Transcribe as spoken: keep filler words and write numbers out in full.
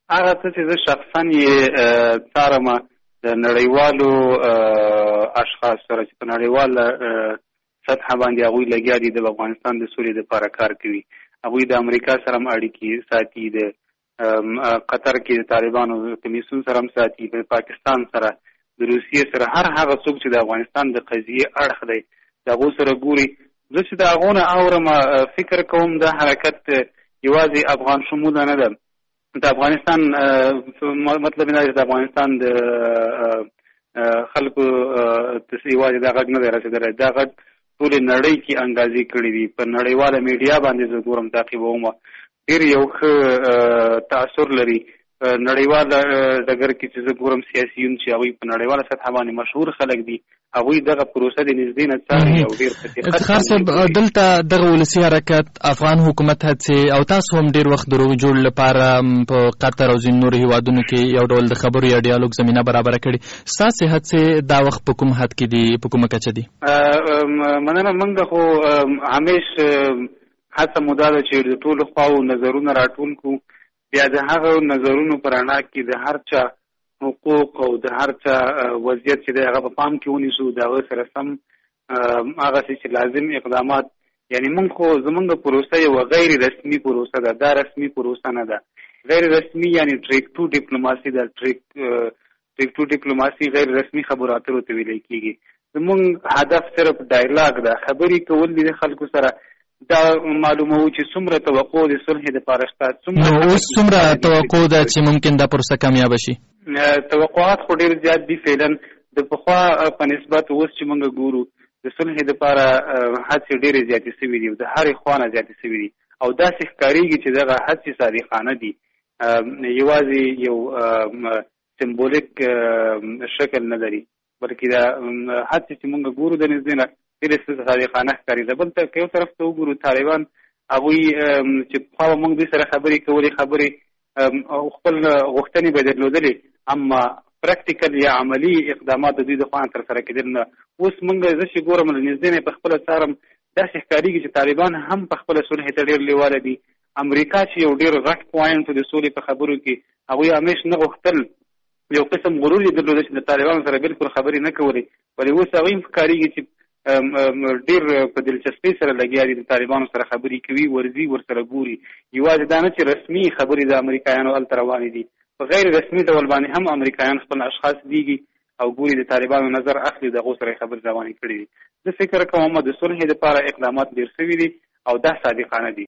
هغه څه چې زه شخصا یې څارم د نړیوالو اشخاص سره چې په نړیواله سطحه باندې هغوی لګیا دي د افغانستان د سولې دپاره کار کوي. هغوی د امریکا سره هم اړیکې ساتي، د قطر کې د طالبانو کمیسیون سره هم ساتي، د پاکستان سره، د روسیې سره، هر هغه څوک چې د افغانستان د قضیې اړخ دی د هغو سره ګوري. زه چې د هغو نه اورم فکر کوم دا حرکت یوازې افغان شموله نه ده. د افغانستان مطلب نه د افغانستان د خلکو یوازې دا غږ نه دی رسېدلی، دا غږ ټولې نړۍ کې انګازې کړي دي. په نړیواله میډیا باندې زه ګورم، تعقیبوم، ډېر یو ښه تاثر لري. نړیواله ډګر کې چې زه ګورم سیاسیون چې هغوی په نړیواله سطحه باندې مشهور خلک دي، هغوی دغه پروسه د نږدې نه څاري او ډېر په دقت. افتخار صاحب، دلته دغه ولسي حرکت افغان حکومت هڅې او تاسو هم ډېر وخت د روغې جوړ لپاره په قطر او ځینو نورو هیوادونو کې یو ډول د خبرو یا ډیالوګ زمینه برابره کړې. ستاسې هڅې دا وخت په کوم حد کې دي، په کومه کچه دي؟ مننه. موږ خو همیش هڅه مو دا ده چې د ټولو خواو نظرونه راټول کړو، بیا د هغه نظرونو په رڼا کې د هر چا حقوق او د هر چا وضعیت چې دی هغه په پام کې ونیسو، د هغه سره سم هغسې چې لازم اقدامات. یعنې موږ خو زموږ پروسه یوه غیر رسمي پروسه ده، دا رسمي پروسه نه ده. غیر رسمي یعنې ټریک ټو ډیپلوماسي ده. ټریک ټریک ټو ډیپلوماسي غیر رسمي خبرو اترو ته ویلی کېږي. زموږ هدف صرف ډایلاګ ده، خبرې کول دي د خلکو سره. دا معلوموو چې څومره توقع د صلح دپاره شته. نو اوس څومره توقع ده چې ممکن دا پروسه کامیابه شي؟ توقعات خو ډېر زیات دي. فعلا د پخوا په نسبت اوس چې موږ ګورو د صلح دپاره هڅې ډېرې زیاتې سوي دي، د هرې خوا نه زیاتې سوي دي، او داسې ښکارېږي چې دغه هڅې صادقانه دي، یوازې یو سمبولیک شکل نه لري، بلکې دا هڅې چې موږ ګورو د نږدې نه ډېرې صادقانه ښکارېده. بل ته که یو طرف ته وګورو، طالبان هغوی چې پخوا به موږ دوی سره خبرې کولې، خبرې او خپل غوښتنې به درلودلې، اما پریکټیکل یا عملي اقدامات د دوی د خوا نه ترسره کېدل نه. اوس موږ زه چې ګورم له نږدې نه په خپله څارم، داسې ښکارېږي چې طالبان هم په خپله صلح ته ډېر لیواله دي. امریکا چې یو ډېر غټ پوینټ د سولې په خبرو کې، هغوی همیش نه غوښتل، یو قسم غرور یې درلوده چې د طالبانو سره بالکل خبرې نه کولې، ولې اوس هغوی هم ښکارېږي چې ډېر په دلچسپۍ سره لګیا دي، د طالبانو سره خبرې کوي، ورځي، ورسره ګوري. یوازې دا نه چې رسمي خبرې د امریکایانو هلته روانې دي، په غیر رسمي ډول باندې هم امریکایان خپل اشخاص دیږي او ګوري، د طالبانو نظر اخلي، د هغو سره خبرې روانې کړي دي. زه فکر کوم د صلح دپاره اقدامات ډېر سوي دي او دا صادقانه دي.